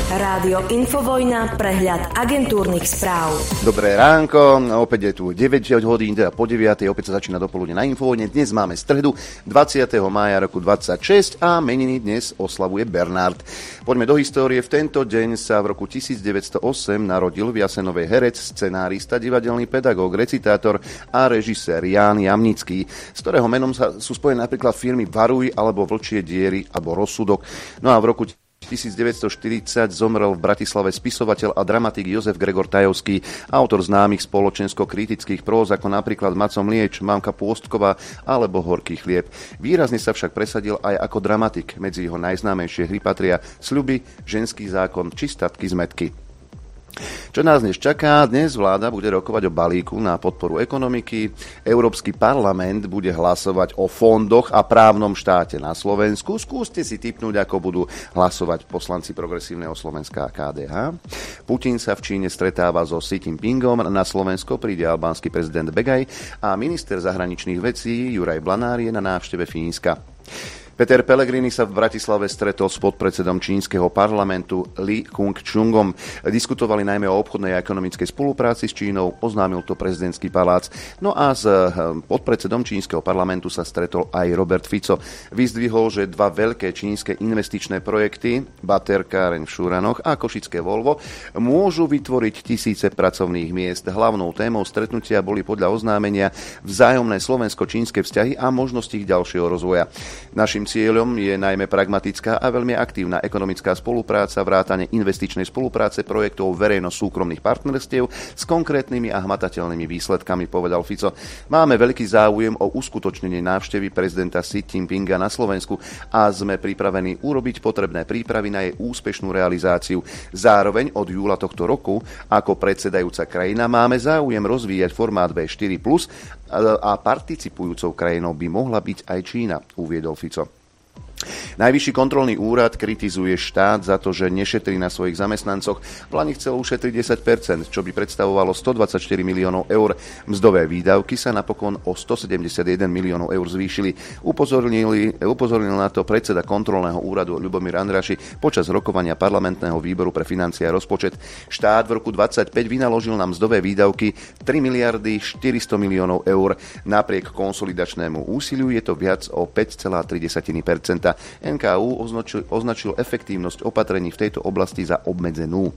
Rádio Infovojna, prehľad agentúrnych správ. Dobré ránko, opäť je tu 9 hodín, teda po 9. Opäť sa začína dopoludne na Infovojne. Dnes máme stredu 20. mája roku 26 a meniny dnes oslavuje Bernard. Poďme do histórie. V tento deň sa v roku 1908 narodil v Jasenovej herec, scenárista, divadelný pedagóg, recitátor a režisér Ján Jamnický, z ktorého menom sú spojené napríklad firmy Varuj alebo Vlčie diery alebo Rozsudok. No a v roku 1940 zomrel v Bratislave spisovateľ a dramatik Jozef Gregor Tajovský, autor známych spoločensko-kritických próz ako napríklad Maco Mlieč, Mamka Pôstková alebo Horký chlieb. Výrazne sa však presadil aj ako dramatik. Medzi jeho najznámejšie hry patria Sľuby, Ženský zákon či Statky z Metky. Čo nás dnes čaká? Dnes vláda bude rokovať o balíku na podporu ekonomiky. Európsky parlament bude hlasovať o fondoch a právnom štáte na Slovensku. Skúste si tipnúť, ako budú hlasovať poslanci Progresívneho Slovenska a KDH. Putin sa v Číne stretáva so Xi Jinpingom. Na Slovensko príde albánsky prezident Begaj a minister zahraničných vecí Juraj Blanár je na návšteve Fínska. Peter Pellegrini sa v Bratislave stretol s podpredsedom čínskeho parlamentu Li Khung-chungom. Diskutovali najmä o obchodnej a ekonomickej spolupráci s Čínou, oznámil to prezidentský palác. No a s podpredsedom čínskeho parlamentu sa stretol aj Robert Fico. Vyzdvihol, že dva veľké čínske investičné projekty, baterkáreň v Šuranoch a košické Volvo, môžu vytvoriť tisíce pracovných miest. Hlavnou témou stretnutia boli podľa oznámenia vzájomné slovensko-čínske vzťahy a možnosti ich ďalšieho rozvoja. Naším cieľom je najmä pragmatická a veľmi aktívna ekonomická spolupráca, vrátane investičnej spolupráce projektov verejno-súkromných partnerstiev s konkrétnymi a hmatateľnými výsledkami, povedal Fico. Máme veľký záujem o uskutočnenie návštevy prezidenta Xi Jinpinga na Slovensku a sme pripravení urobiť potrebné prípravy na jej úspešnú realizáciu. Zároveň od júla tohto roku ako predsedajúca krajina máme záujem rozvíjať formát V4+, a participujúcou krajinou by mohla byť aj Čína, uviedol Fico. Najvyšší kontrolný úrad kritizuje štát za to, že nešetrí na svojich zamestnancoch. Vláni chcel ušetriť 10%, čo by predstavovalo 124 miliónov eur. Mzdové výdavky sa napokon o 171 miliónov eur zvýšili. Upozornil na to predseda kontrolného úradu Ľubomír Andraši počas rokovania parlamentného výboru pre financie a rozpočet. Štát v roku 2025 vynaložil na mzdové výdavky 3 miliardy 400 miliónov eur. Napriek konsolidačnému úsiliu je to viac o 5,3%. NKÚ označil efektívnosť opatrení v tejto oblasti za obmedzenú.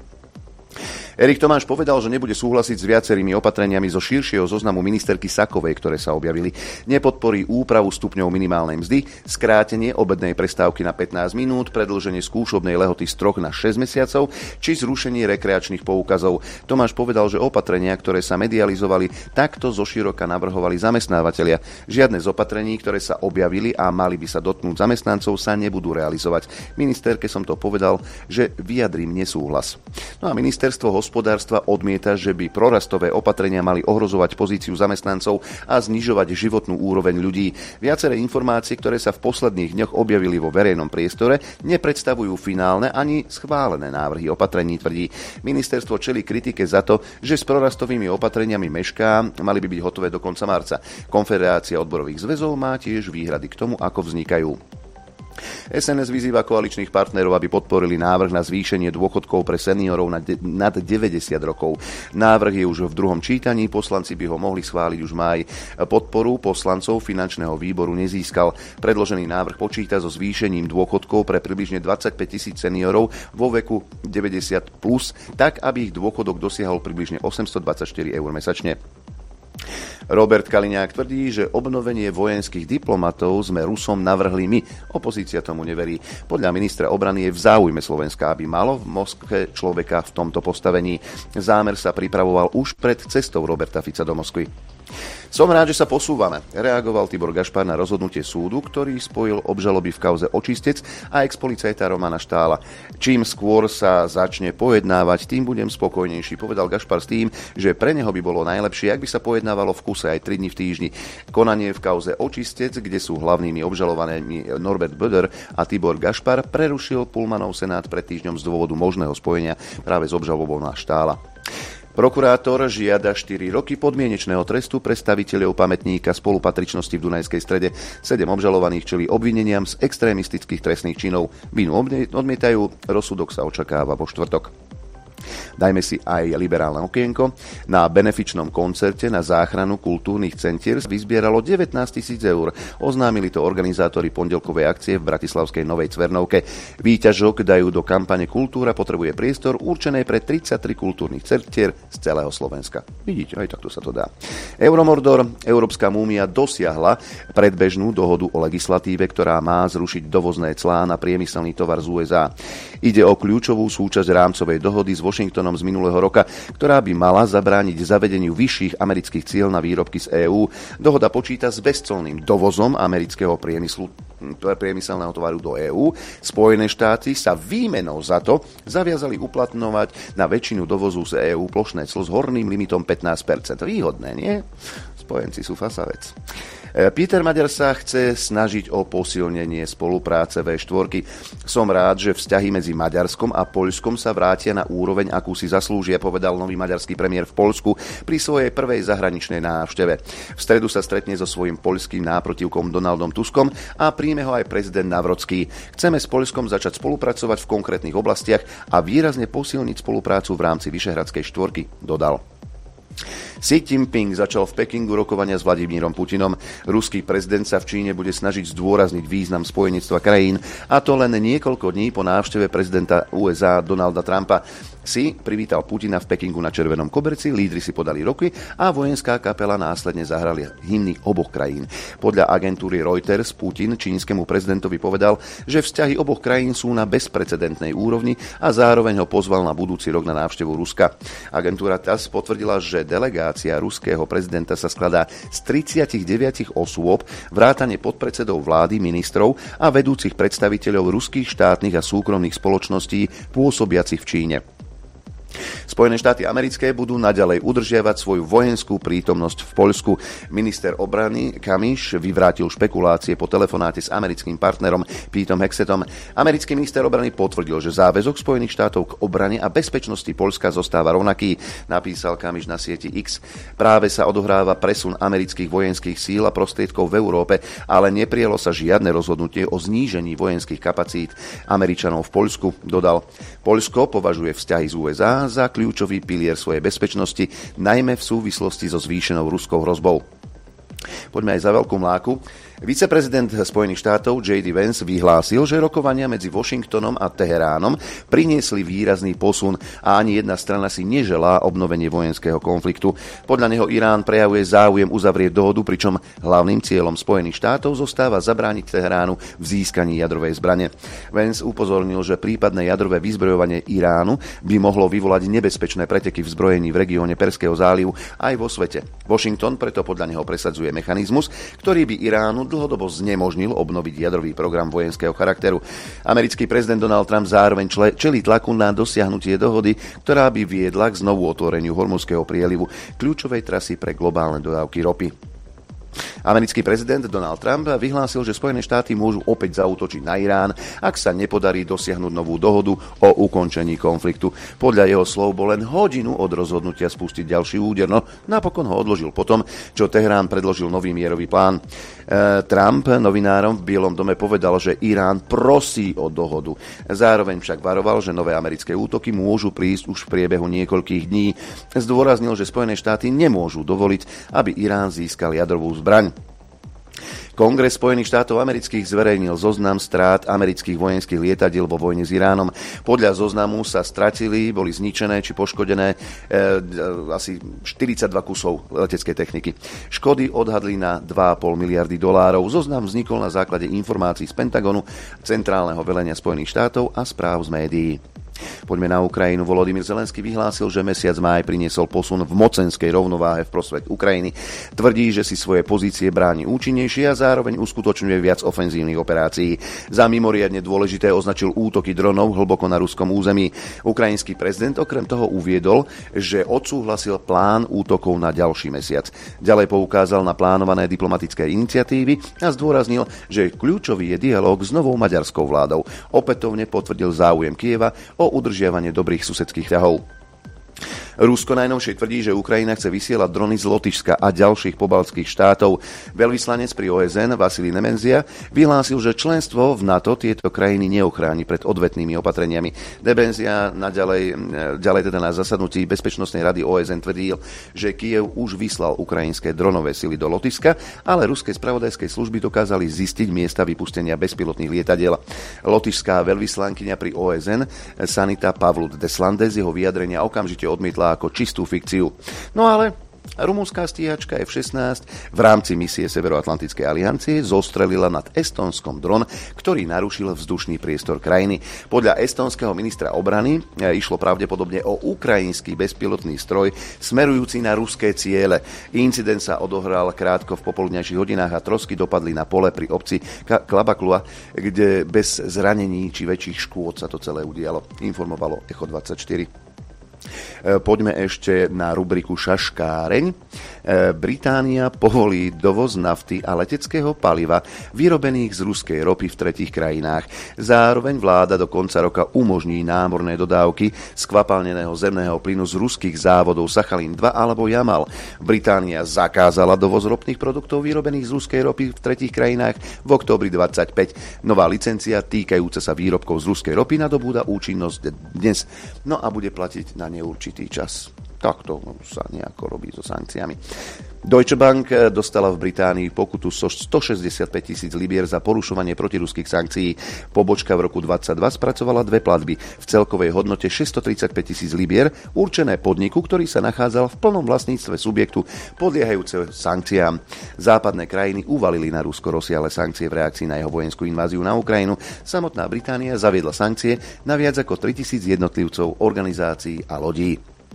Erik Tomáš povedal, že nebude súhlasiť s viacerými opatreniami zo širšieho zoznamu ministerky Sakovej, ktoré sa objavili. Nepodporí úpravu stupňov minimálnej mzdy, skrátenie obednej prestávky na 15 minút, predĺženie skúšobnej lehoty z 3 na 6 mesiacov či zrušenie rekreačných poukazov. Tomáš povedal, že opatrenia, ktoré sa medializovali, takto zoširoka navrhovali zamestnávateľia. Žiadne z opatrení, ktoré sa objavili a mali by sa dotknúť zamestnancov, sa nebudú realizovať. Ministerke som to povedal, že vyjadrím nesúhlas. No a ministerstvo hospodárstva odmieta, že by prorastové opatrenia mali ohrozovať pozíciu zamestnancov a znižovať životnú úroveň ľudí. Viaceré informácie, ktoré sa v posledných dňoch objavili vo verejnom priestore, nepredstavujú finálne ani schválené návrhy opatrení, tvrdí. Ministerstvo čelí kritike za to, že s prorastovými opatreniami mešká, mali by byť hotové do konca marca. Konfederácia odborových zväzov má tiež výhrady k tomu, ako vznikajú. SNS vyzýva koaličných partnerov, aby podporili návrh na zvýšenie dôchodkov pre seniorov nad 90 rokov. Návrh je už v druhom čítaní, poslanci by ho mohli schváliť už v máji. Podporu poslancov finančného výboru nezískal. Predložený návrh počíta so zvýšením dôchodkov pre približne 25 000 seniorov vo veku 90+, tak aby ich dôchodok dosiahol približne 824 eur mesačne. Robert Kaliňák tvrdí, že obnovenie vojenských diplomatov sme Rusom navrhli my. Opozícia tomu neverí. Podľa ministra obrany je v záujme Slovenska, aby malo v Moskve človeka v tomto postavení. Zámer sa pripravoval už pred cestou Roberta Fica do Moskvy. Som rád, že sa posúvame, reagoval Tibor Gašpar na rozhodnutie súdu, ktorý spojil obžaloby v kauze Očistec a expolicajta Romana Štála. Čím skôr sa začne pojednávať, tým budem spokojnejší, povedal Gašpar s tým, že pre neho by bolo najlepšie, ak by sa pojednávalo v kuse aj 3 dni v týždni. Konanie v kauze Očistec, kde sú hlavnými obžalovanými Norbert Böder a Tibor Gašpar, prerušil Pullmanov senát pred týždňom z dôvodu možného spojenia práve s obžalobou na Štála. Prokurátor žiada 4 roky podmienečného trestu predstaviteľov pamätníka spolupatričnosti v Dunajskej Strede. 7 obžalovaných čelí obvineniam z extrémistických trestných činov. Vinu odmietajú, rozsudok sa očakáva vo štvrtok. Dajme si aj liberálne okienko. Na benefičnom koncerte na záchranu kultúrnych centier vyzbieralo 19 000 eur. Oznámili to organizátori pondelkovej akcie v bratislavskej Novej Cvernovke. Výťažok dajú do kampane Kultúra potrebuje priestor určenej pre 33 kultúrnych centier z celého Slovenska. Vidíte, aj takto sa to dá. Euromordor, Európska múmia dosiahla predbežnú dohodu o legislatíve, ktorá má zrušiť dovozné clá na priemyselný tovar z USA. Ide o kľúčovú súčasť rámcovej dohody s Washingtonom z minulého roka, ktorá by mala zabrániť zavedeniu vyšších amerických ciel na výrobky z EÚ. Dohoda počíta s bezcolným dovozom amerického priemyselného tovaru do EÚ. Spojené štáty sa výmenou za to zaviazali uplatňovať na väčšinu dovozu z EÚ plošné clo s horným limitom 15%. Výhodné, nie? Spojenci sú fasavec. Peter Maďar sa chce snažiť o posilnenie spolupráce V4. Som rád, že vzťahy medzi Maďarskom a Poľskom sa vrátia na úroveň, akú si zaslúžia, povedal nový maďarský premiér v Poľsku pri svojej prvej zahraničnej návšteve. V stredu sa stretne so svojím poľským náprotivkom Donaldom Tuskom a príjme ho aj prezident Nawrocki. Chceme s Poľskom začať spolupracovať v konkrétnych oblastiach a výrazne posilniť spoluprácu v rámci Vyšehradskej štvorky, dodal. Xi Jinping začal v Pekingu rokovania s Vladimírom Putinom. Ruský prezident sa v Číne bude snažiť zdôrazniť význam spojenectva krajín, a to len niekoľko dní po návšteve prezidenta USA Donalda Trumpa. Xi privítal Putina v Pekingu na červenom koberci, lídri si podali ruky a vojenská kapela následne zahrali hymny oboch krajín. Podľa agentúry Reuters Putin čínskemu prezidentovi povedal, že vzťahy oboch krajín sú na bezprecedentnej úrovni a zároveň ho pozval na budúci rok na návštevu Ruska. Agentúra TASS potvrdila, že delegácia ruského prezidenta sa skladá z 39 osôb, vrátane podpredsedov vlády, ministrov a vedúcich predstaviteľov ruských štátnych a súkromných spoločností pôsobiacich v Číne. Spojené štáty americké budú naďalej udržiavať svoju vojenskú prítomnosť v Poľsku. Minister obrany Kamiš vyvrátil špekulácie po telefonáte s americkým partnerom Petom Hexetom. Americký minister obrany potvrdil, že záväzok Spojených štátov k obrane a bezpečnosti Poľska zostáva rovnaký, napísal Kamiš na sieti X. Práve sa odohráva presun amerických vojenských síl a prostriedkov v Európe, ale neprijalo sa žiadne rozhodnutie o znížení vojenských kapacít Američanov v Poľsku, dodal. Poľsko považuje vzťahy z USA za kľúčový pilier svojej bezpečnosti, najmä v súvislosti so zvýšenou ruskou hrozbou. Poďme aj za veľkú mláku. Viceprezident Spojených štátov J.D. Vance vyhlásil, že rokovania medzi Washingtonom a Teheránom priniesli výrazný posun a ani jedna strana si neželá obnovenie vojenského konfliktu. Podľa neho Irán prejavuje záujem uzavrieť dohodu, pričom hlavným cieľom Spojených štátov zostáva zabrániť Teheránu v získaní jadrovej zbrane. Vance upozornil, že prípadné jadrové vyzbrojovanie Iránu by mohlo vyvolať nebezpečné preteky v zbrojení v regióne Perského zálivu aj vo svete. Washington preto podľa neho presadzuje mechanizmus, ktorý by Iránu dlhodobo znemožnil obnoviť jadrový program vojenského charakteru. Americký prezident Donald Trump zároveň čelí tlaku na dosiahnutie dohody, ktorá by viedla k znovu otvoreniu Hormuzského prielivu, kľúčovej trasy pre globálne dodávky ropy. Americký prezident Donald Trump vyhlásil, že Spojené štáty môžu opäť zaútočiť na Irán, ak sa nepodarí dosiahnuť novú dohodu o ukončení konfliktu. Podľa jeho slov bol len hodinu od rozhodnutia spustiť ďalší úder, no napokon ho odložil potom, čo Teherán predložil nový mierový plán. Trump novinárom v Bielom dome povedal, že Irán prosí o dohodu. Zároveň však varoval, že nové americké útoky môžu prísť už v priebehu niekoľkých dní. Zdôraznil, že Spojené štáty nemôžu dovoliť, aby Irán získal jadrovú zbraň. Kongres Spojených štátov amerických zverejnil zoznam strát amerických vojenských lietadiel vo vojne s Iránom. Podľa zoznamu sa stratili, boli zničené či poškodené asi 42 kusov leteckej techniky. Škody odhadli na 2,5 miliardy dolárov. Zoznam vznikol na základe informácií z Pentagonu, Centrálneho velenia Spojených štátov a správ z médií. Poďme na Ukrajinu. Volodymyr Zelenský vyhlásil, že mesiac máj priniesol posun v mocenskej rovnováhe v prospech Ukrajiny. Tvrdí, že si svoje pozície bráni účinnejšie a zároveň uskutočňuje viac ofenzívnych operácií. Za mimoriadne dôležité označil útoky dronov hlboko na ruskom území. Ukrajinský prezident okrem toho uviedol, že odsúhlasil plán útokov na ďalší mesiac. Ďalej poukázal na plánované diplomatické iniciatívy a zdôraznil, že kľúčový je dialóg s novou maďarskou vládou. Opätovne potvrdil záujem Kyjeva o udržiavanie dobrých susedských vzťahov. Rusko najnovšie tvrdí, že Ukrajina chce vysielať drony z Lotyšska a ďalších pobaltských štátov. Veľvyslanec pri OSN Vasilij Nemenzia vyhlásil, že členstvo v NATO tieto krajiny neochráni pred odvetnými opatreniami. Nemenzia ďalej teda na zasadnutí Bezpečnostnej rady OSN tvrdil, že Kyjev už vyslal ukrajinské dronové sily do Lotyšska, ale ruské spravodajské služby dokázali zistiť miesta vypustenia bezpilotných lietadiel. Lotyšská veľvyslankyňa pri OSN Sanita Pavlut-Deslandes jeho vyjadrenia okamžite odmietla ako čistú fikciu. No ale rumunská stíhačka F-16 v rámci misie Severoatlantickej aliancie zostrelila nad Estónskom dron, ktorý narušil vzdušný priestor krajiny. Podľa estónskeho ministra obrany išlo pravdepodobne o ukrajinský bezpilotný stroj smerujúci na ruské ciele. Incident sa odohral krátko v popoludňajších hodinách a trosky dopadli na pole pri obci Klabaklua, kde bez zranení či väčších škôd sa to celé udialo, informovalo Echo 24. Poďme ešte na rubriku Šaškáreň. Británia povolí dovoz nafty a leteckého paliva vyrobených z ruskej ropy v tretích krajinách. Zároveň vláda do konca roka umožní námorné dodávky skvapalneného zemného plynu z ruských závodov Sachalín 2 alebo Jamal. Británia zakázala dovoz ropných produktov vyrobených z ruskej ropy v tretích krajinách v októbri 25. Nová licencia týkajúca sa výrobkov z ruskej ropy nadobúda účinnosť dnes. No a bude platiť na neurčitý čas. Takto sa nejako robí so sankciami. Deutsche Bank dostala v Británii pokutu 165 000 libier za porušovanie protiruských sankcií. Pobočka v roku 2022 spracovala dve platby v celkovej hodnote 635 000 libier určené podniku, ktorý sa nachádzal v plnom vlastníctve subjektu podliehajúce sankciám. Západné krajiny uvalili na Rusko rozsiahle sankcie v reakcii na jeho vojenskú inváziu na Ukrajinu. Samotná Británia zaviedla sankcie na viac ako 3000 jednotlivcov, organizácií a lodí.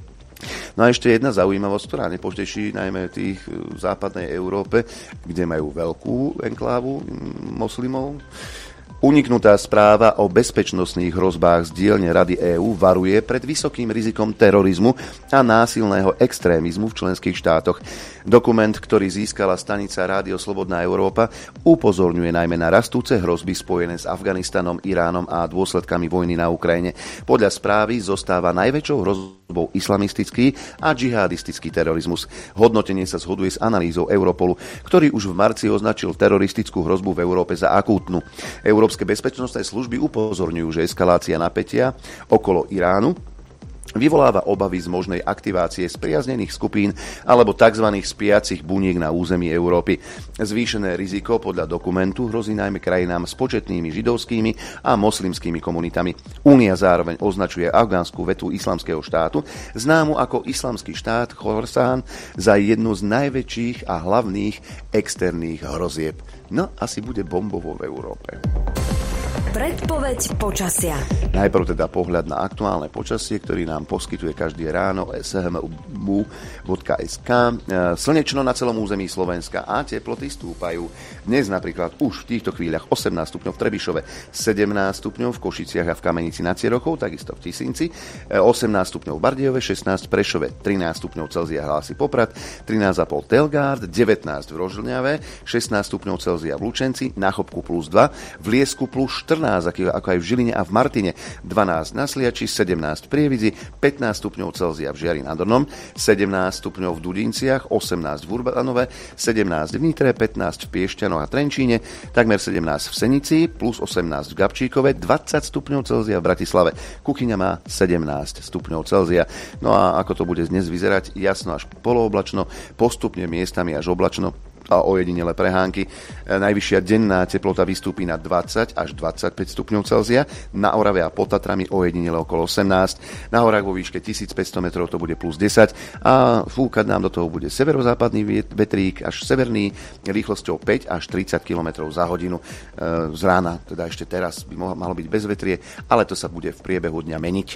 No a ešte jedna zaujímavosť, ktorá nepoteší najmä tých v západnej Európe, kde majú veľkú enklávu moslimov. Uniknutá správa o bezpečnostných hrozbách z dielne Rady EÚ varuje pred vysokým rizikom terorizmu a násilného extrémizmu v členských štátoch. Dokument, ktorý získala stanica Rádio Slobodná Európa, upozorňuje najmä na rastúce hrozby spojené s Afganistanom, Iránom a dôsledkami vojny na Ukrajine. Podľa správy zostáva najväčšou hrozbou islamistický a džihadistický terorizmus. Hodnotenie sa zhoduje s analýzou Europolu, ktorý už v marci označil teroristickú hrozbu v Európe za akútnu. Európske bezpečnostné služby upozorňujú, že eskalácia napätia okolo Iránu vyvoláva obavy z možnej aktivácie spriaznených skupín alebo tzv. Spijacích buniek na území Európy. Zvýšené riziko podľa dokumentu hrozí najmä krajinám s početnými židovskými a moslimskými komunitami. Únia zároveň označuje afgánsku vetu islamského štátu, známu ako Islamský štát Khorasan, za jednu z najväčších a hlavných externých hrozieb. No, asi bude bombovo v Európe. Predpoveď počasia. Najprv teda pohľad na aktuálne počasie, ktorý nám poskytuje každé ráno shmu.sk. Slnečno na celom území Slovenska a teploty stúpajú. Dnes napríklad už v týchto chvíľach 18 stupňov v Trebišove, 17 stupňov v Košiciach a v Kamenici nad Cierochou, takisto v Tisinci, 18 stupňov v Bardejove, 16 v Prešove, 13 stupňov Celzia hlási Poprad, 13,5 Telgárd, 19 v Rožňave, 16 stupňov Celzia v Lučenci, na Chopku plus 2, v Liesku plus 14, ako aj v Žiline a v Martine, 12 na Sliači, 17 v Prievidzi, 15 stupňov Celzia v Žiari nad Ornom, 17 stupňov v Dudinciach, 18 v Urbanove, 17 v Nitre, 15 v Piešťanoch a Trenčíne, takmer 17 v Senici, plus 18 v Gabčíkove, 20 stupňov Celzia v Bratislave. Kuchyňa má 17 stupňov Celzia. No a ako to bude dnes vyzerať? Jasno až polooblačno, postupne miestami až oblačno a ojedinele prehánky. Najvyššia denná teplota vystúpi na 20 až 25 stupňov Celzia, na Orave a pod Tatrami ojedinele okolo 18, na horách vo výške 1500 metrov to bude plus 10 a fúkať nám do toho bude severozápadný vetrík až severný rýchlosťou 5 až 30 km za hodinu. Z rána, teda ešte teraz by malo byť bez vetrie, ale to sa bude v priebehu dňa meniť.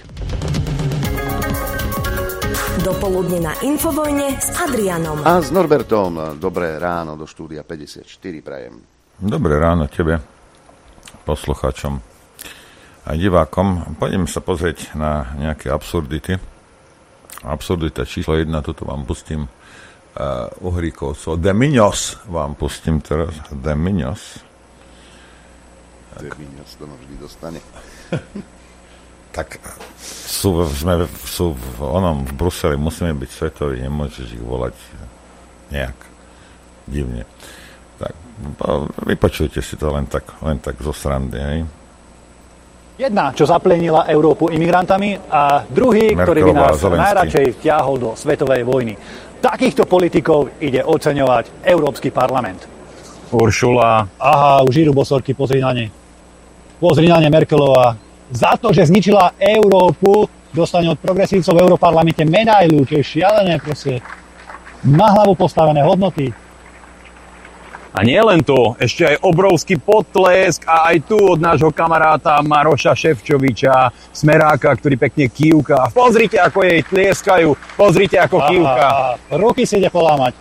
Dopoludne na Infovojne s Adrianom a s Norbertom. Dobré ráno do štúdia 54 prajem. Dobré ráno tebe, poslucháčom a divákom. Poďme sa pozrieť na nejaké absurdity. Absurdita číslo 1, tuto vám pustím Uhríkovcov. De Miños vám pustím teraz. De Miños. De Miños to ma vždy dostane. Tak sú v Bruseli, musíme byť svetoví, nemôžeš ich volať nejak divne. Tak, vypočujte si to len tak zo srandy, hej. Jedna, čo zaplenila Európu imigrantami a druhý, ktorý by nás najradšej vtiahol do svetovej vojny. Takýchto politikov ide oceňovať Európsky parlament. Uršula. Aha, už idú bosorky, pozri na ne. Pozri na ne, Merkelová. Za to, že zničila Európu, dostane od progresívcov v Európarlamente medailu, čo je šialené proste. Na hlavu postavené hodnoty. A nie len to, ešte aj obrovský potlesk a aj tu od nášho kamaráta Maroša Šefčoviča, Smeráka, ktorý pekne kývka. Pozrite, ako jej tlieskajú, pozrite, ako kývka. Ruky si ide polámať.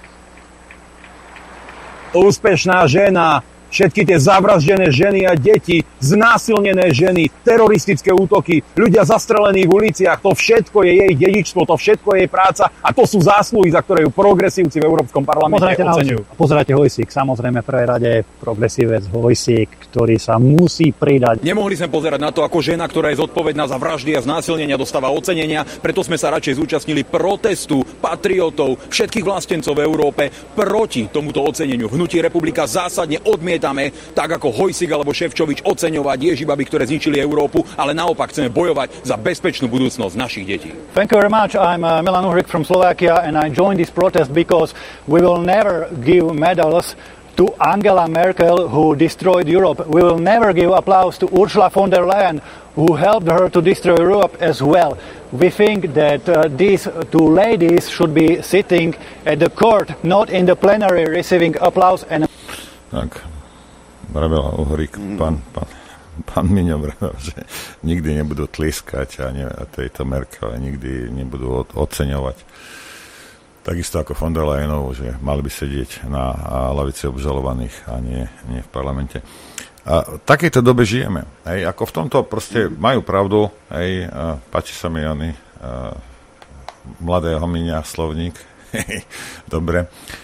Úspešná žena, všetky tie zavraždené ženy a deti, znásilnené ženy, teroristické útoky, ľudia zastrelení v uliciach, to všetko je jej dedičstvo, to všetko je jej práca a to sú zásluhy, za ktoré ju progresívci v Európskom parlamente oceňujú. Pozerajte Hojsík, samozrejme v prvej rade progresívec Hojsík, ktorý sa musí pridať. Nemohli sme pozerať na to, ako žena, ktorá je zodpovedná za vraždy a znásilnenia, dostáva ocenenia, preto sme sa radšej zúčastnili protestu patriotov, všetkých vlastencov v Európe proti tomuto oceneniu. V Hnutí Republika zásadne odmietame, tak ako Hojsík alebo Šefčovič, oceňovať ježibaby, ktoré zničili Európu, ale naopak chceme bojovať za bezpečnú budúcnosť našich detí. Thank you very much. I'm Milan Uhrik from Slovakia and I joined this protest because we will never give medals to Angela Merkel, who destroyed Europe. We will never give applause to Ursula von der Leyen, who helped her to destroy Europe as well. We think that these two ladies should be sitting at the court, not in the plenary, receiving applause. Tak, vravel Uhrik, pán Miňo vravel, že nikdy nebudú tliskať a tejto Merkel nikdy nebudú oceňovať. Takisto ako von der Leyenovú, že mali by sedieť na lavici obžalovaných a nie v parlamente. A v takejto dobe žijeme. Hej, ako v tomto proste majú pravdu. Hej, páči sa mi mladého Miňa slovník. Dobre.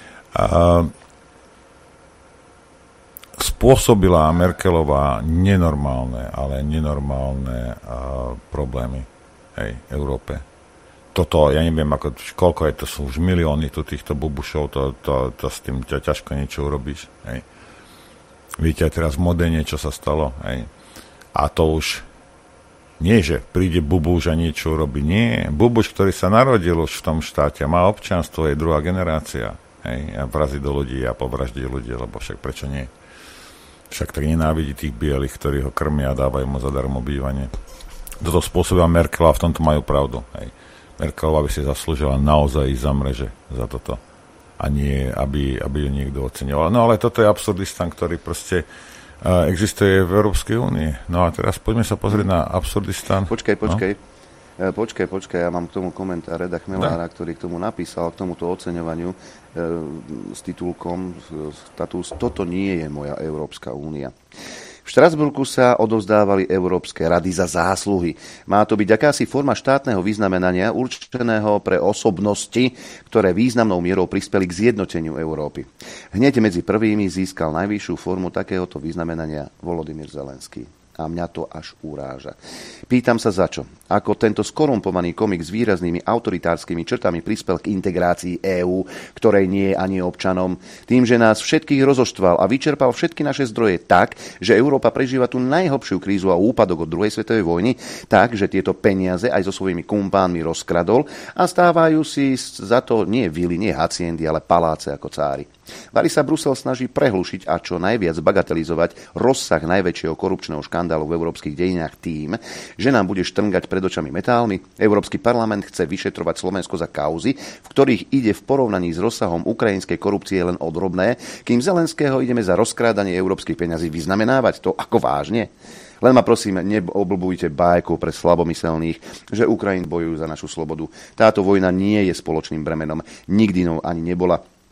Spôsobila Merkelová nenormálne problémy Európe. Toto, ja neviem, koľko je to, sú už milióny týchto bubušov, to s tým ťažko niečo urobíš. Hej. Vidíte teraz v Modene, čo sa stalo. Hej. A to už nie, že príde bubuš a niečo urobí. Nie, bubuš, ktorý sa narodil už v tom štáte, má občianstvo, je druhá generácia. Hej. A vrazí do ľudí a povraždí ľudí, lebo však prečo nie? Však tak nenávidí tých bielých, ktorí ho krmia a dávajú mu zadarmo bývanie. Toto spôsobila Merkelová, v tomto majú pravdu. Hej. Merkelová by si zaslúžila naozaj ísť za mreže za toto. A nie, aby ju niekto oceňoval. No ale toto je absurdistan, ktorý proste existuje v Európskej únii. No a teraz poďme sa pozrieť na absurdistan. Počkaj, ja mám k tomu komentár Reda Chmelára, ktorý k tomu napísal, k tomuto oceňovaniu s titulkom status Toto nie je moja Európska únia. V Štrasburgu sa odovzdávali Európske rady za zásluhy. Má to byť akási forma štátneho vyznamenania určeného pre osobnosti, ktoré významnou mierou prispeli k zjednoteniu Európy. Hneď medzi prvými získal najvyššiu formu takéhoto vyznamenania Volodymyr Zelenský. A mňa to až uráža. Pýtam sa za čo. Ako tento skorumpovaný komik s výraznými autoritárskymi črtami prispel k integrácii EÚ, ktorej nie je ani občanom, tým, že nás všetkých rozoštval a vyčerpal všetky naše zdroje tak, že Európa prežíva tú najhlbšiu krízu a úpadok od druhej svetovej vojny, tak, že tieto peniaze aj so svojimi kumpánmi rozkradol a stávajú si za to nie vily, nie haciendy, ale paláce ako cári. Vari sa Brusel snaží prehlušiť a čo najviac bagatelizovať rozsah najväčšieho korupčného škandálu v európskych dejinách tým, že nám bude štrngať pred očami metálmi. Európsky parlament chce vyšetrovať Slovensko za kauzy, v ktorých ide v porovnaní s rozsahom ukrajinskej korupcie len o drobné, kým Zelenského ideme za rozkrádanie európskych peňazí vyznamenávať. To ako vážne? Len ma prosím, neoblbujte bájkou pre slabomyselných, že Ukrajin bojujú za našu slobodu. Táto vojna nie je spoločným bremenom. Nikdy ani nebola.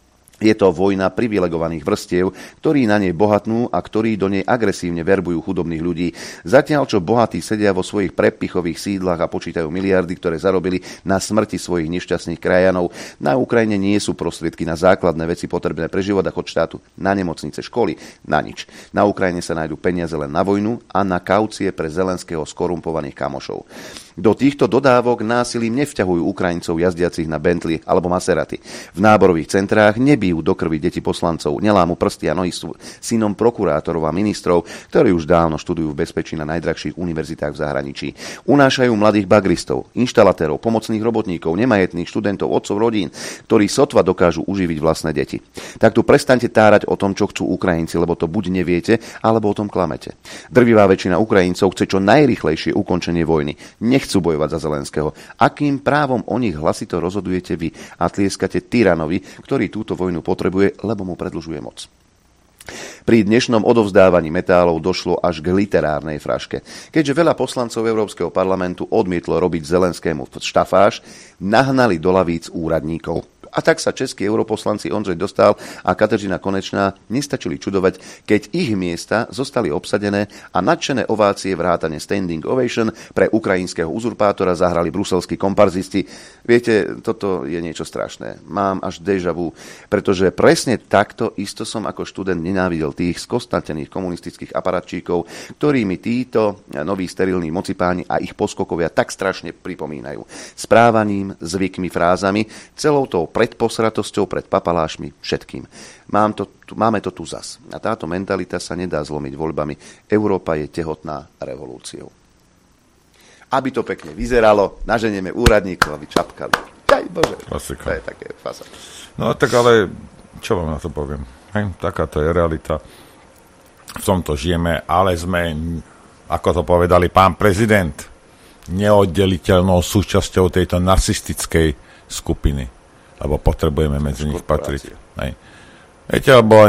Je to vojna privilegovaných vrstiev, ktorí na nej bohatnú a ktorí do nej agresívne verbujú chudobných ľudí. Zatiaľ, čo bohatí sedia vo svojich prepichových sídlach a počítajú miliardy, ktoré zarobili na smrti svojich nešťastných krajanov. Na Ukrajine nie sú prostriedky na základné veci potrebné pre život a chod štátu, na nemocnice, školy, na nič. Na Ukrajine sa nájdú peniaze len na vojnu a na kaucie pre Zelenského skorumpovaných kamošov. Do týchto dodávok násilím nevťahujú Ukrajincov jazdiacich na Bentley alebo Maserati. V náborových centrách nebijú do krvi deti poslancov, nelámu prsty a nohy synom prokurátorov a ministrov, ktorí už dávno študujú v bezpečí na najdrahších univerzitách v zahraničí. Unášajú mladých bagristov, inštalatérov, pomocných robotníkov, nemajetných študentov, otcov rodín, ktorí sotva dokážu uživiť vlastné deti. Tak tu prestaňte tárať o tom, čo chcú Ukrajinci, lebo to buď neviete, alebo o tom klamete. Drvivá väčšina Ukrajincov chce čo najrýchlejšie ukončenie vojny. Nechcú bojovať za Zelenského. Akým právom o nich hlasito rozhodujete vy a tlieskate tyranovi, ktorý túto vojnu potrebuje, lebo mu predĺžuje moc? Pri dnešnom odovzdávaní metálov došlo až k literárnej fraške. Keďže veľa poslancov Európskeho parlamentu odmietlo robiť Zelenskému štafáž, nahnali do lavíc úradníkov. A tak sa českí europoslanci Ondřej Dostál a Kateřina Konečná nestačili čudovať, keď ich miesta zostali obsadené a nadšené ovácie vrátane standing ovation pre ukrajinského uzurpátora zahrali bruselskí komparzisti. Viete, toto je niečo strašné. Mám až déjà vu, pretože presne takto isto som ako študent nenávidel tých skostatených komunistických aparatčíkov, ktorými títo noví sterilní mocipáni a ich poskokovia tak strašne pripomínajú. Správaním, zvykmi, frázami, celou tou predposratosťou, pred papalášmi, všetkým. Máme to tu zas. A táto mentalita sa nedá zlomiť voľbami. Európa je tehotná revolúciou. Aby to pekne vyzeralo, naženieme úradníkov, aby čapkali. Aj Bože, klasika. To je také fasa. No tak ale, čo vám na to poviem? Takáto je realita. V tomto žijeme, ale sme, ako to povedali pán prezident, neoddeliteľnou súčasťou tejto narcistickej skupiny. Lebo potrebujeme medzi nich patriť. Viete, alebo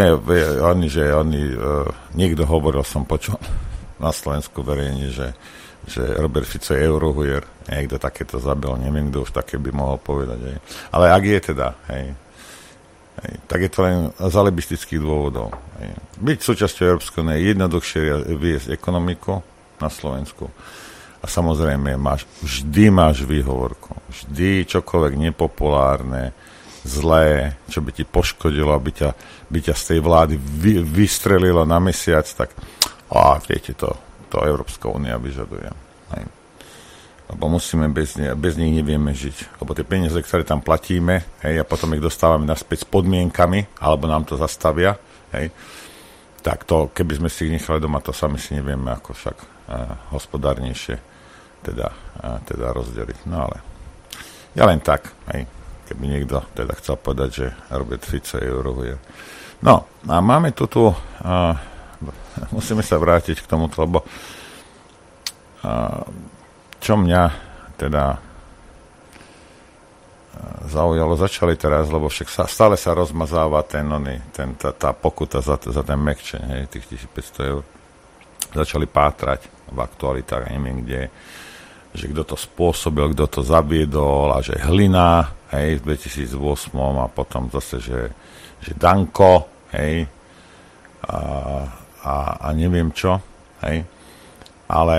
niekto hovoril, som počul na Slovensku verejne, že Robert Fico je eurohujer. Niekto takéto zabil, neviem, kto už také by mohol povedať. Ale ak je teda, tak je to len z alibistických dôvodov. Byť súčasťou Európskej únie je jednoduchšie viesť ekonomiku na Slovensku. A samozrejme, vždy máš výhovorku. Vždy čokoľvek nepopulárne, zlé, čo by ti poškodilo, aby ťa z tej vlády vystrelilo na mesiac, tak viete, to Európska únia vyžaduje. Lebo musíme bez nich nevieme žiť. Lebo tie peniaze, ktoré tam platíme, a potom ich dostávame naspäť s podmienkami, alebo nám to zastavia, tak to, keby sme si ich nechali doma, to sami si nevieme, ako však hospodárnejšie teda rozdeliť. No ale ja len tak, keby niekto teda chcel povedať, že Robert Fico je eurohujer. No, a máme tu musíme sa vrátiť k tomuto, lebo čo mňa teda zaujalo, začali teraz, lebo však stále sa rozmazáva tá pokuta za ten mekčeň, tých 1500 eur. Začali pátrať v aktualitách, neviem kde, že kto to spôsobil, kto to zaviedol a že Hlina, v 2008 a potom zase, že Danko, a neviem čo, ale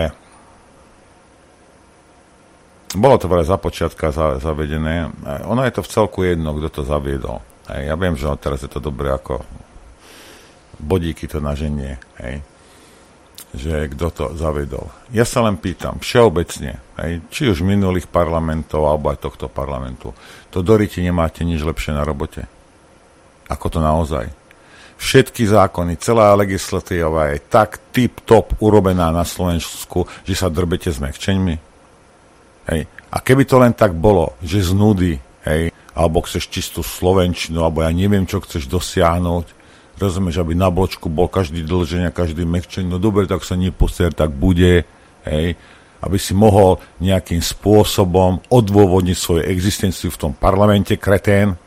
bolo to veľa za počiatka zavedené. Ono je to v celku jedno, kto to zaviedol. Ja viem, že teraz je to dobré ako bodíky to naženie, že kto to zavedol. Ja sa len pýtam, všeobecne, či už minulých parlamentov, alebo aj tohto parlamentu, to doriti nemáte nič lepšie na robote. Ako to naozaj. Všetky zákony, celá legislatíva je tak tip-top urobená na Slovensku, že sa drbete s mekčeňmi. A keby to len tak bolo, že z nudy, alebo chceš čistú slovenčinu, alebo ja neviem, čo chceš dosiahnuť, rozumieš, aby na bločku bol každý dlžeň a každý mekčeň, no dobre, tak sa neposter, tak bude, aby si mohol nejakým spôsobom odôvodniť svoju existenciu v tom parlamente, kretén,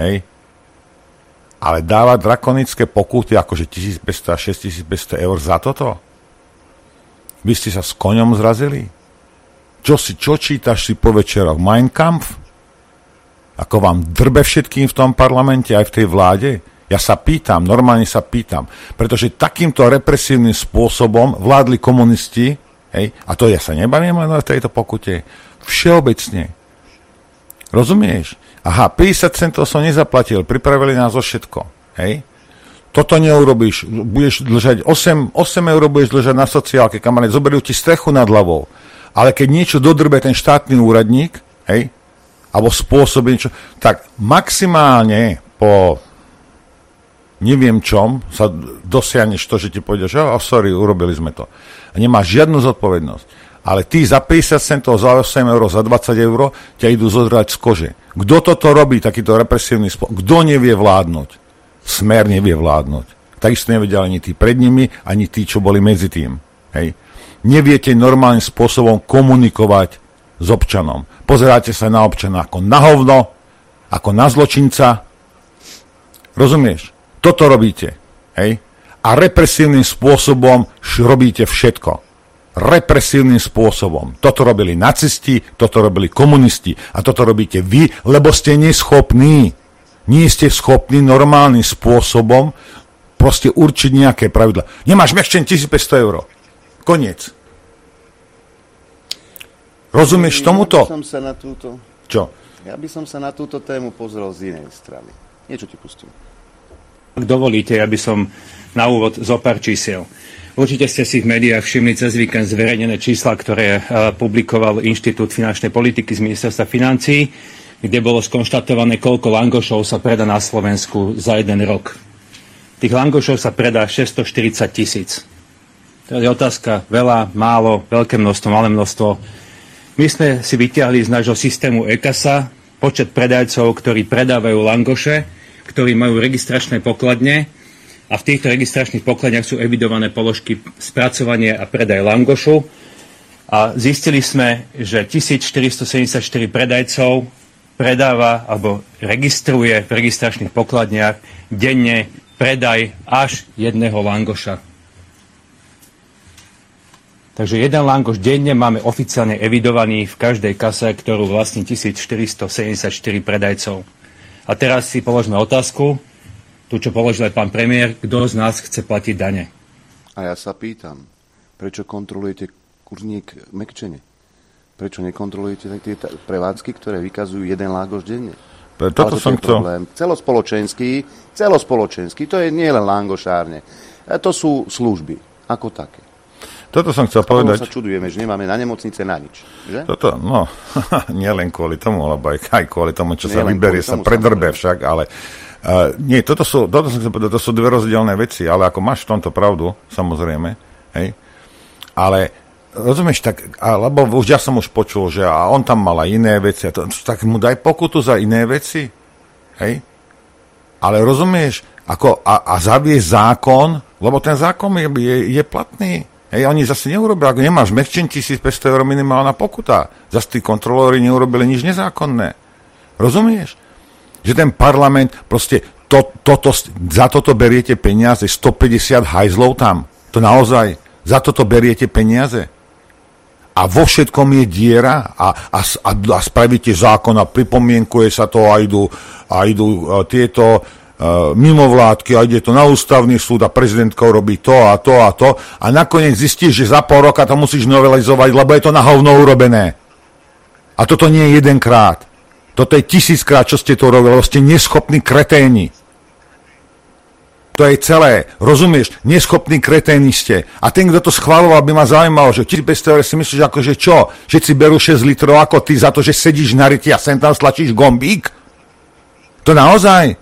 ale dávať drakonické pokuty, akože 1500 a 6500 eur za toto? Vy ste sa s koňom zrazili? Čo čítaš si po večeroch? Mein Kampf? Ako vám drbe všetkým v tom parlamente, aj v tej vláde? Ja sa pýtam, normálne sa pýtam. Pretože takýmto represívnym spôsobom vládli komunisti, hej, a to ja sa nebavím len o tejto pokute, všeobecne. Rozumieš? Aha, 50 centov som nezaplatil, pripravili nás o všetko. Hej? Toto neurobíš, budeš dlžať 8 eur budeš dlžať na sociálke, kamarát, zoberú ti strechu nad hlavou. Ale keď niečo dodrbe ten štátny úradník, hej, alebo spôsobí niečo, tak maximálne po neviem čom sa dosiahneš to, že ti povedia, že sorry, urobili sme to. A nemáš žiadnu zodpovednosť. Ale ty za 50 centov, za 8 eur, za 20 eur ťa idú zodrať z kože. Kto toto robí, takýto represívny spôsob? Kto nevie vládnuť? Smer nevie vládnuť. Takisto nevedia ani tí pred nimi, ani tí, čo boli medzi tým. Hej. Neviete normálnym spôsobom komunikovať s občanom. Pozeráte sa na občana ako na hovno, ako na zločinca. Rozumieš? Toto robíte. Hej. A represívnym spôsobom robíte všetko. Represívnym spôsobom. Toto robili nacisti, toto robili komunisti a toto robíte vy, lebo ste neschopní. Nie ste schopní normálnym spôsobom proste určiť nejaké pravidla. Nemáš mekčen 1500 eur. Koniec. Rozumieš tomuto? Čo? Ja by som sa na túto tému pozrel z inej strany. Niečo ti pustím. Ak dovolíte, aby som na úvod zopár čísiel. Určite ste si v médiách všimli cez víkend zverejnené čísla, ktoré publikoval Inštitút finančnej politiky z ministerstva financií, kde bolo skonštatované, koľko langošov sa predá na Slovensku za jeden rok. Tých langošov sa predá 640 000. To je otázka veľa, málo, veľké množstvo, malé množstvo. My sme si vytiahli z nášho systému EKASA počet predajcov, ktorí predávajú langoše, ktorí majú registračné pokladne, a v týchto registračných pokladniach sú evidované položky spracovanie a predaj langošu. A zistili sme, že 1474 predajcov predáva alebo registruje v registračných pokladniach denne predaj až jedného langoša. Takže jeden langoš denne máme oficiálne evidovaný v každej kase, ktorú vlastní 1474 predajcov. A teraz si položme otázku, tu, čo položil aj pán premiér, kto z nás chce platiť dane? A ja sa pýtam, prečo kontrolujete kurník mekčene? Prečo nekontrolujete tie prevádzky, ktoré vykazujú jeden lágoš denne? Toto som chcel. Celospoločenský, to je nie len langošárne. To sú služby, ako také. Toto som chcel povedať. Sa čudujeme, že nemáme na nemocnice na nič. Že? Toto, no, nie len kvôli tomu, alebo aj kvôli tomu, čo sa vyberie, sa predrbe však, ale nie, toto sú dve rozdielne veci, ale ako máš v tomto pravdu, samozrejme, hej, ale rozumieš, tak, lebo ja som už počul, že a on tam mal aj iné veci, tak mu daj pokutu za iné veci, hej, ale rozumieš, ako, a zavie zákon, lebo ten zákon je platný, hej, oni zase neurobili, ako nemáš mekčen 1500 eur minimálna pokuta, zase tí kontrolóri neurobili nič nezákonné, rozumieš? Že ten parlament, proste za toto beriete peniaze, 150 hajzlov tam. To naozaj, za toto beriete peniaze. A vo všetkom je diera a spravíte zákon a pripomienkuje sa to a idú tieto mimovládky a ide to na ústavný súd a prezidentka robí to a to a to a nakoniec zistíš, že za pol roka to musíš novelizovať, lebo je to na hovno urobené. A toto nie je jedenkrát. Toto je 1000-krát, čo ste to robili, lebo ste neschopní kreténi. To je celé. Rozumieš? Neschopní kreténi ste. A ten, kto to schváľoval, by ma zaujímalo, že 1500 eur si myslíš, akože čo? Že si berú 6 litrov ako ty za to, že sedíš na ryti a sem tam stlačíš gombík? To naozaj?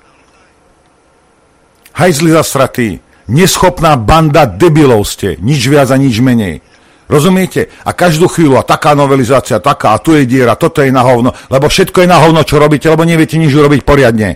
Hajzli zasratí. Neschopná banda debilov ste. Nič viac a nič menej. Rozumiete? A každú chvíľu, a taká novelizácia, taká, a tu je diera, toto je na hovno, lebo všetko je na hovno, čo robíte, lebo neviete nič urobiť poriadne.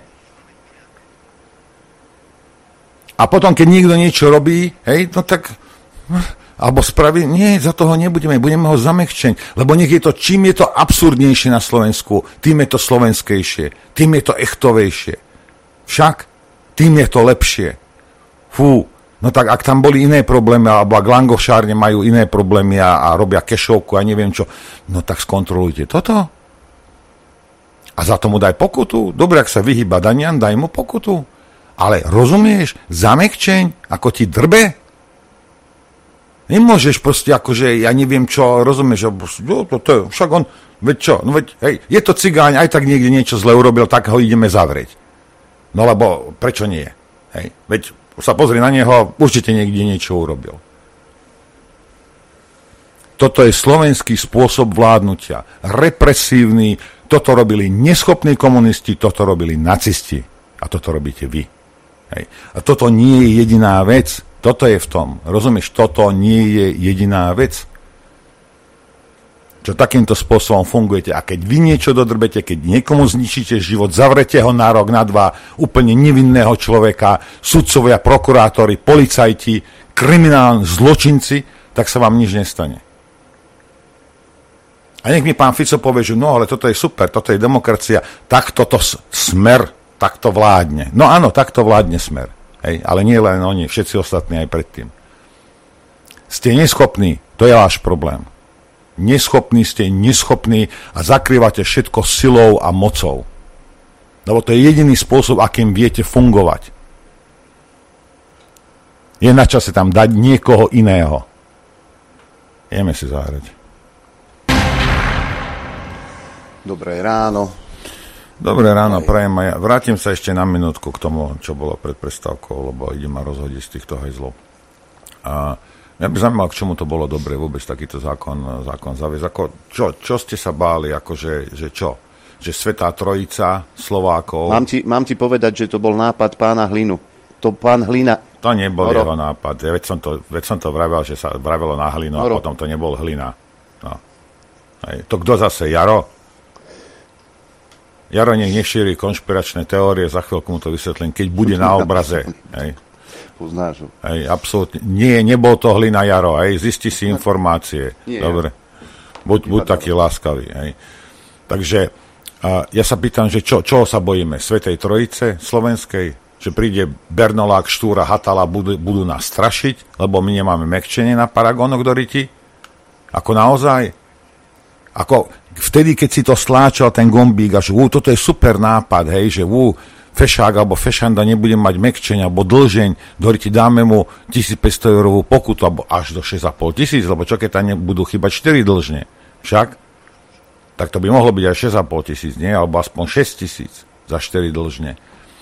A potom, keď niekto niečo robí, hej, no tak, alebo spraví, nie, za toho budeme ho zamekčeť, lebo nech je to, čím je to absurdnejšie na Slovensku, tým je to slovenskejšie, tým je to echtovejšie. Však, tým je to lepšie. Fú. No tak ak tam boli iné problémy, alebo ak langošárne majú iné problémy a robia kešovku a neviem čo, no tak skontrolujte toto. A za tomu daj pokutu. Dobre, ak sa vyhýba daniam, daj mu pokutu. Ale rozumieš, zamekčeň, ako ti drbe? Nemôžeš proste akože, ja neviem čo, rozumieš, však on, veď čo, no veď, hej, je to cigáň, aj tak niekde niečo zle urobil, tak ho ideme zavrieť. No lebo, prečo nie? Hej, veď sa pozri na neho, určite niekde niečo urobil. Toto je slovenský spôsob vládnutia. Represívny, toto robili neschopní komunisti, toto robili nacisti. A toto robíte vy. Hej. A toto nie je jediná vec. Toto je v tom. Rozumieš? Toto nie je jediná vec. Čo takýmto spôsobom fungujete. A keď vy niečo dodrbete, keď niekomu zničíte život, zavrete ho na rok, na dva, úplne nevinného človeka, sudcovia, prokurátori, policajti, kriminálni zločinci, tak sa vám nič nestane. A nech mi pán Fico povie, že no, ale toto je super, toto je demokracia, tak toto Smer takto vládne. No áno, takto vládne Smer. Hej, ale nie len oni, všetci ostatní aj predtým. Ste neschopní, to je váš problém. Ste neschopní a zakrývate všetko silou a mocou. Lebo to je jediný spôsob, akým viete fungovať. Je na čase tam dať niekoho iného. Ideme si zahrať. Dobré ráno. Dobré ráno, prajem aj ja. Vrátim sa ešte na minútku k tomu, čo bolo pred prestávkou, lebo ide ma rozhodiť z týchto hajzlov. A mňa by zaujímalo, k čomu to bolo dobre vôbec takýto zákon zaviesť. Čo ste sa báli, akože, že čo? Že Svätá Trojica Slovákov... Mám ti povedať, že to bol nápad pána Hlinu. To pán Hlina... To nebol jeho nápad. Veď som to vravel, že sa vravelo na Hlinu a potom to nebol Hlina. No. Hej. To kto zase? Jaro? Jaro nešíri konšpiračné teórie, za chvíľku mu to vysvetlím, keď bude na obraze. Hej. Poznáš ho. Hej, absolútne. Nie, nebol to Hlina Jaro. Hej. Zisti si informácie. Nie, dobre. Buď taký láskavý. Hej. Takže ja sa pýtam, že čoho sa bojíme? Svätej Trojice slovenskej? Že príde Bernolák, Štúra, Hatala, budú nás strašiť, lebo my nemáme mäkčenie na paragónoch do ryti? Ako naozaj? Ako vtedy, keď si to stláčal ten gombík a že toto je super nápad, hej, že fešák alebo fešanda nebude mať mäkčenia alebo dlžeň, do ryti dáme mu 1500 eurovú pokutu alebo až do 6,5 tisíc, lebo čo keď tam nebudú chýbať 4 dlžne? Však? Tak to by mohlo byť aj 6,5 tisíc, nie? Alebo aspoň 6 tisíc za 4 dlžne.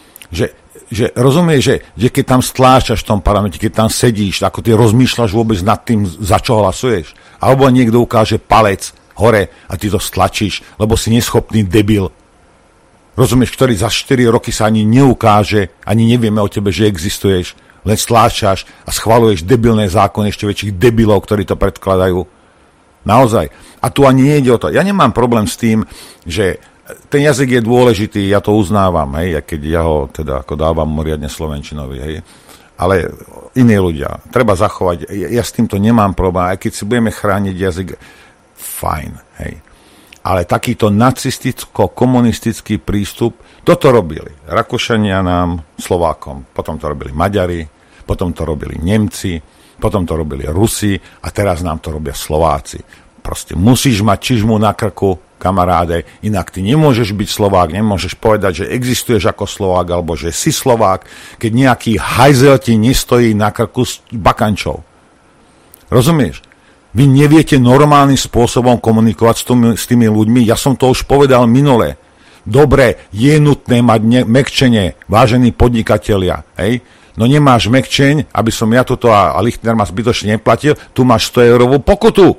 Že rozumieš, že keď tam stláčaš v tom parlamente, keď tam sedíš, ako ty rozmýšľaš vôbec nad tým, za čo hlasuješ? Alebo niekto ukáže palec hore a ty to stlačíš, lebo si neschopný debil. Rozumieš, ktorý za 4 roky sa ani neukáže, ani nevieme o tebe, že existuješ, len stláčaš a schvaľuješ debilné zákony ešte väčších debilov, ktorí to predkladajú. Naozaj. A tu ani nejde o to. Ja nemám problém s tým, že ten jazyk je dôležitý, ja to uznávam, hej, keď ja ho teda ako dávam riadne slovenčinovi, hej. Ale iní ľudia, treba zachovať, ja s týmto nemám problém, aj keď si budeme chrániť jazyk, fajn, hej. Ale takýto nacisticko-komunistický prístup, toto robili Rakúšania nám, Slovákom, potom to robili Maďari, potom to robili Nemci, potom to robili Rusi a teraz nám to robia Slováci. Proste musíš mať čižmu na krku, kamaráde, inak ty nemôžeš byť Slovák, nemôžeš povedať, že existuješ ako Slovák, alebo že si Slovák, keď nejaký hajzel ti nestojí na krku s bakančou. Rozumieš? Vy neviete normálnym spôsobom komunikovať s tými ľuďmi. Ja som to už povedal minule. Dobre, je nutné mať mäkčenie, vážení podnikatelia. Hej? No nemáš mäkčeň, aby som ja toto a Lichtner ma zbytočne neplatil, tu máš 100 eurovú pokutu.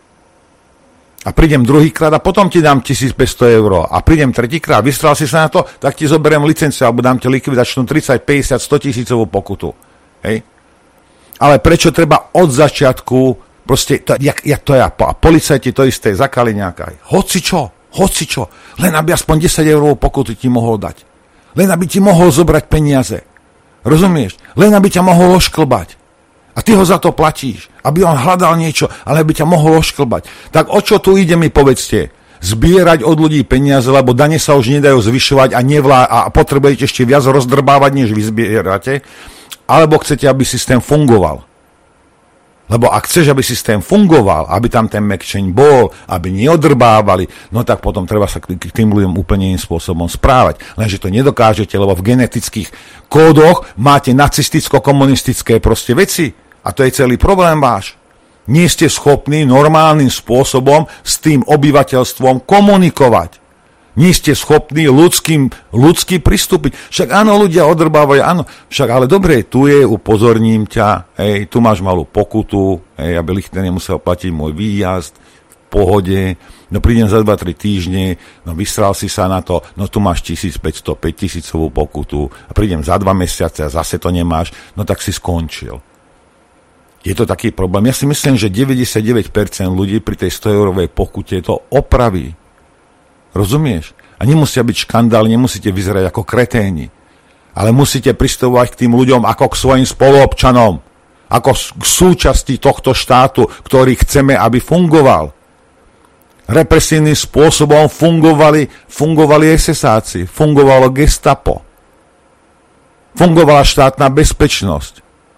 A prídem druhýkrát a potom ti dám 1500 eur. A prídem tretíkrát, vystral si sa na to, tak ti zoberiem licenciu alebo dám ti likvidačnú 30, 50, 100 tisícovú pokutu. Hej? Ale prečo treba od začiatku, proste, to je, a policajti to isté, za Kaliňáka. Hoci čo, len aby aspoň 10 eurovú pokutu ti mohol dať. Len aby ti mohol zobrať peniaze. Rozumieš? Len aby ťa mohol ošklbať. A ty ho za to platíš, aby on hľadal niečo, ale aby ťa mohol ošklbať. Tak o čo tu ide, mi povedzte? Zbierať od ľudí peniaze, lebo dane sa už nedajú zvyšovať a potrebujete ešte viac rozdrbávať, než vy zbierate? Alebo chcete, aby systém fungoval? Lebo ak chceš, aby systém fungoval, aby tam ten mäkčeň bol, aby neodrbávali, no tak potom treba sa k tým ľuďom úplne iným spôsobom správať. Lenže to nedokážete, lebo v genetických kódoch máte nacisticko-komunistické proste veci. A to je celý problém váš. Nie ste schopní normálnym spôsobom s tým obyvateľstvom komunikovať. Nie ste schopní ľudský pristúpiť. Však áno, ľudia odrbávajú, áno. Však ale dobre, tu je, upozorním ťa, tu máš malú pokutu, aby Lichtner nemusel platiť môj výjazd v pohode, no prídem za 2-3 týždne, no vysral si sa na to, no tu máš 1500-5000 pokutu a prídem za 2 mesiace a zase to nemáš, no tak si skončil. Je to taký problém. Ja si myslím, že 99% ľudí pri tej 100-eurovej pokute to opraví. Rozumieš? A nemusia byť škandály, nemusíte vyzerať ako kreténi. Ale musíte pristupovať k tým ľuďom ako k svojim spoluobčanom. Ako k súčasti tohto štátu, ktorý chceme, aby fungoval. Represívnym spôsobom fungovali SS-áci, fungovalo gestapo. Fungovala štátna bezpečnosť.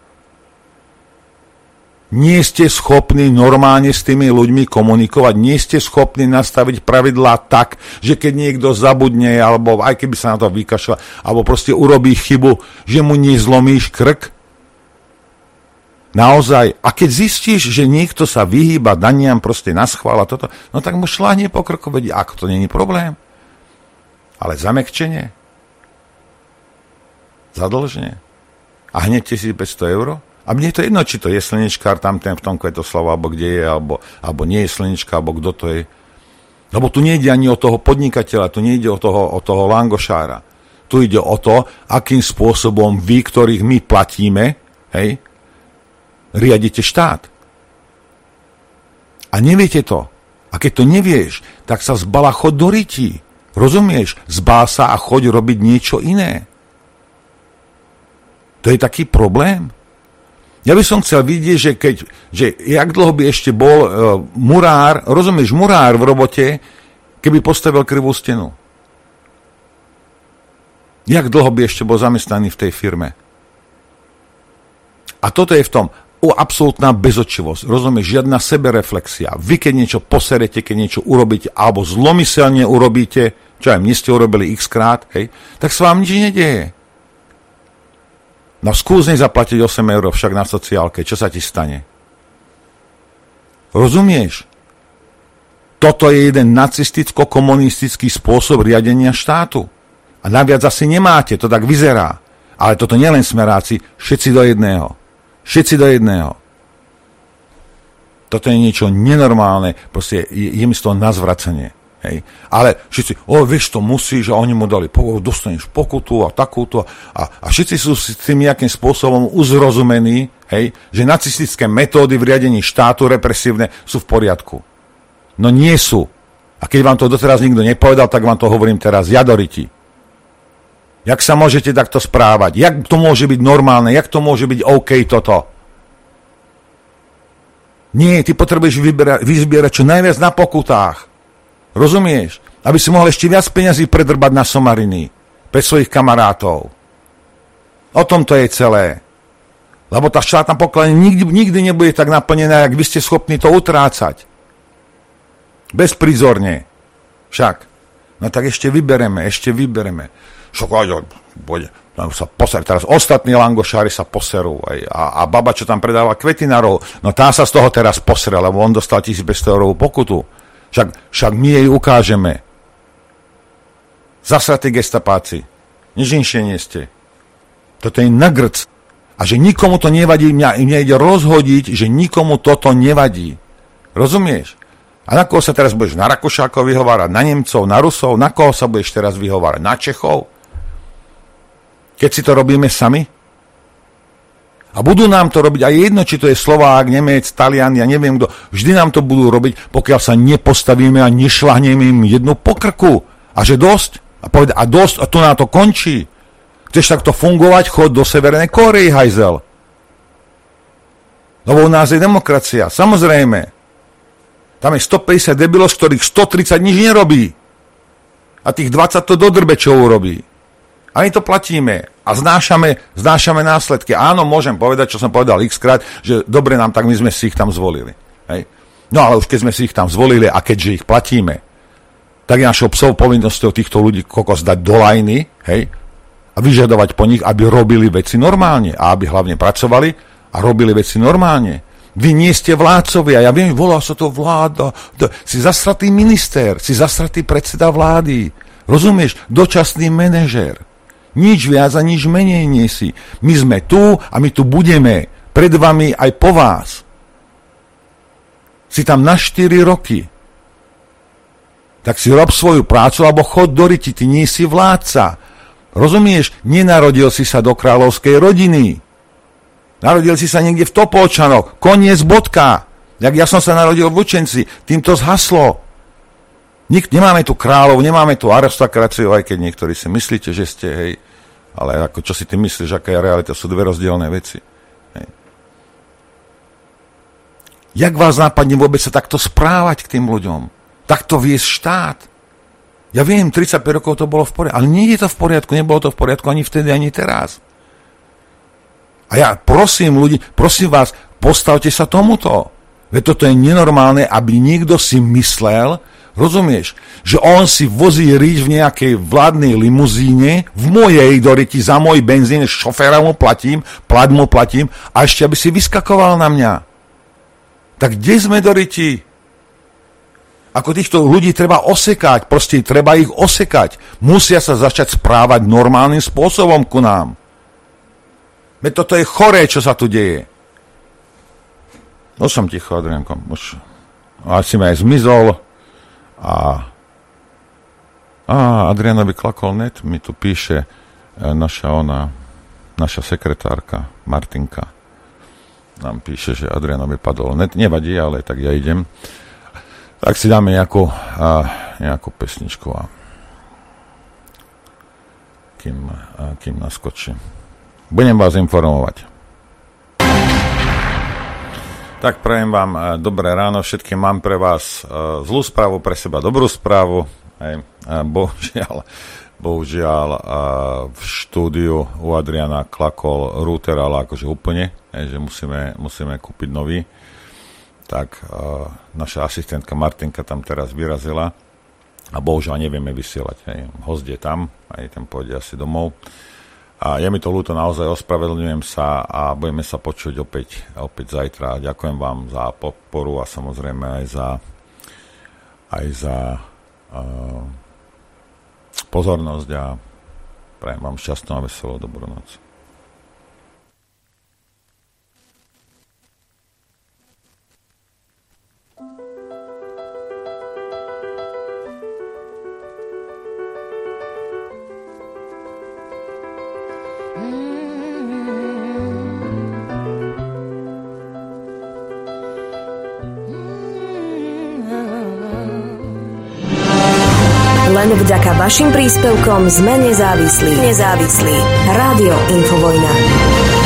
Nie ste schopní normálne s tými ľuďmi komunikovať, nie ste schopní nastaviť pravidlá tak, že keď niekto zabudne, alebo aj keby sa na to vykašľal, alebo proste urobí chybu, že mu nezlomíš krk. Naozaj. A keď zistíš, že niekto sa vyhýba daniam proste na schvál a toto, no tak mu šláhne po krku, vedí, ako to není problém. Ale zamekčenie, zadlženie a hneď 1500 €. A mne je to jedno, či to je slnečkár tam ten v tom Kvetoslavu, alebo kde je, alebo nie je slnečka, alebo kto to je. Lebo tu nejde ani o toho podnikateľa, tu nejde o toho langošára. Tu ide o to, akým spôsobom vy, ktorých my platíme, riadite štát. A neviete to. A keď to nevieš, tak sa zbala, choď do rytí. Rozumieš? Zbál sa a choď robiť niečo iné. To je taký problém. Ja by som chcel vidieť, že jak dlho by ešte bol murár, rozumieš, murár v robote, keby postavil krivú stenu. Jak dlho by ešte bol zamestnaný v tej firme. A toto je v tom absolútna bezočivosť. Rozumieš, žiadna sebereflexia. Vy, keď niečo poserete, keď niečo urobíte, alebo zlomyselne urobíte, čo aj mne ste urobili x-krát, tak sa vám nič nedieje. No skús nezaplatiť 8 € však na sociálke. Čo sa ti stane? Rozumieš? Toto je jeden nacisticko-komunistický spôsob riadenia štátu. A naviac asi nemáte, to tak vyzerá. Ale toto nielen smeráci, všetci do jedného. Všetci do jedného. Toto je niečo nenormálne, proste je mi z toho nazvracanie. Ale všetci, vieš, to musíš, a oni mu dali, dostaneš pokutu a takúto. A všetci sú s tým nejakým spôsobom uzrozumení, že nacistické metódy v riadení štátu represívne sú v poriadku. No nie sú. A keď vám to doteraz nikto nepovedal, tak vám to hovorím teraz, jadoriti. Jak sa môžete takto správať? Jak to môže byť normálne? Jak to môže byť OK toto? Nie, ty potrebuješ vyzbierať čo najviac na pokutách. Rozumieš? Aby si mohol ešte viac peňazí predrbať na somariny pre svojich kamarátov. O tom to je celé. Lebo tá štátna pokladňa nikdy nebude tak naplnená, jak vy ste schopní to utrácať. Bezprizorne. Však. No tak ešte vybereme. Však tam sa poserú. Teraz ostatní langošári sa poserú. A baba, čo tam predáva kvety na rohu, no tá sa z toho teraz posere, lebo on dostal 1500 € pokutu. Však my jej ukážeme. Zasratí gestapáci. Nič inšie nie ste. Toto je nagrc. A že nikomu to nevadí, mňa ide rozhodiť, že nikomu toto nevadí. Rozumieš? A na koho sa teraz budeš? Na Rakušákov vyhovárať? Na Nemcov? Na Rusov? Na koho sa budeš teraz vyhovárať? Na Čechov? Keď si to robíme sami? A budú nám to robiť, aj jedno, či to je Slovák, Nemec, Talian, ja neviem kto, vždy nám to budú robiť, pokiaľ sa nepostavíme a nešľahneme im jednu po krku. A že dosť? A dosť, a tu na to končí. Chceš takto fungovať, chod do Severnej Kórey, hajzel. Lebo u nás je demokracia, samozrejme. Tam je 150 debilov, z ktorých 130 nič nerobí. A tých 20 to dodrbe, čo urobí. A my to platíme a znášame následky. Áno, môžem povedať, čo som povedal x-krát, že dobre nám, tak my sme si ich tam zvolili. Hej. No ale už keď sme si ich tam zvolili a keďže ich platíme, tak je našou psou povinnosťou týchto ľudí kokos dať do lajny, hej, a vyžadovať po nich, aby robili veci normálne a aby hlavne pracovali a robili veci normálne. Vy nie ste vládcovia, ja viem, volá sa to vláda, si zasratý minister, si zasratý predseda vlády, rozumieš, dočasný manažér, nič viac a nič menej nie si. My sme tu a my tu budeme, pred vami aj po vás. Si tam na 4 roky. Tak si rob svoju prácu, alebo chod do riti, ty nie si vládca. Rozumieš, nenarodil si sa do kráľovskej rodiny. Narodil si sa niekde v Topolčanoch. Koniec, bodka. Jak ja som sa narodil v Lučenci. Tým to zhaslo. Nemáme tu kráľov, nemáme tu aristokraciu, aj keď niektorí si myslíte, že ste, hej. Ale ako, čo si ty myslíš, aká je realita, sú dve rozdielne veci. Hej. Jak vás nápadne vôbec sa takto správať k tým ľuďom? Takto viesť štát? Ja viem, 35 rokov to bolo v poriadku, ale nie je to v poriadku, nebolo to v poriadku ani vtedy, ani teraz. A ja prosím ľudí, prosím vás, postavte sa tomuto. Veď toto je nenormálne, aby niekto si myslel, rozumieš, že on si vozí rič v nejakej vládnej limuzíne, v mojej doriti, za môj benzín, šoféra mu platím, plat mu platím a ešte aby si vyskakoval na mňa. Tak kde sme doriti? Ako týchto ľudí treba osekať, proste treba ich osekať. Musia sa začať správať normálnym spôsobom ku nám. Veď toto je choré, čo sa tu deje. No som ticho, Adriánko. Už asi mi aj zmizol. A Adrianovi klakol net. Mi tu píše naša sekretárka Martinka. Nám píše, že Adrianovi padol net. Nevadí, ale tak ja idem. Tak si dáme nejakú pesničku a kým naskočí. Budem vás informovať. Tak prajem vám dobré ráno všetkým. Mám pre vás zlú správu, pre seba dobrú správu. Bohužiaľ v štúdiu u Adriana klakol router, ale akože úplne, že musíme kúpiť nový. Tak naša asistentka Martinka tam teraz vyrazila a bohužiaľ nevieme vysielať. Host je tam, aj ten pôjde asi domov. A je mi to ľúto, naozaj ospravedlňujem sa a budeme sa počuť opäť zajtra. Ďakujem vám za podporu a samozrejme aj za pozornosť a prajem vám šťastnú a veselú dobrú noc. Len vďaka vašim príspevkom sme nezávislí. Rádio Infovojna.